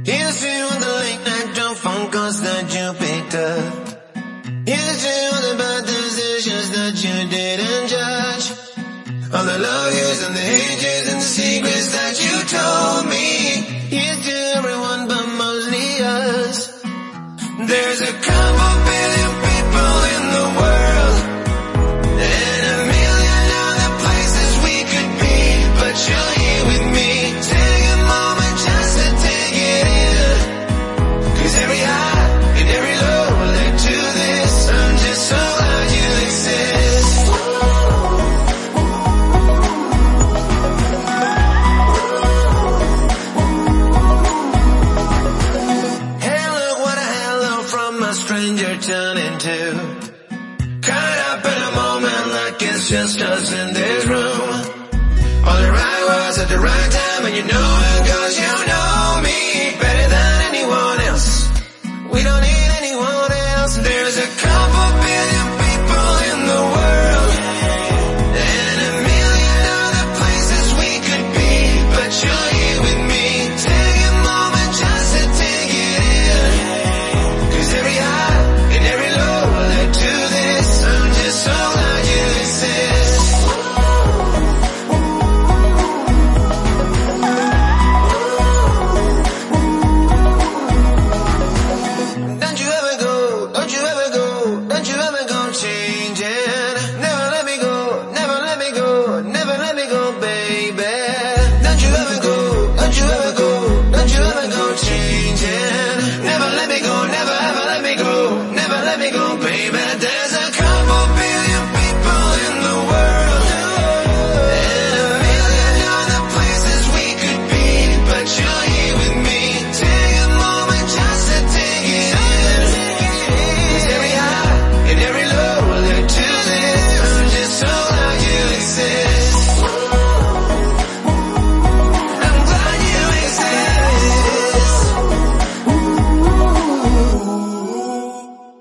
Here's to all the late night drunk phone calls that you picked up. Here's to all the bad decisions that you didn't judge. All the love years and the hate years and the secrets that you told me. Here's to everyone but mostly us. There's a couple billion people in the world, and a million other places we could be, but you're here with me. Take a moment just to take it in, 'cause every high and every low led to this. I'm just so glad you exist. Hey, look what a hello from a stranger turned into. Caught up in a moment like it's just us in this room. All the right words at the right time, and you know it 'cause you know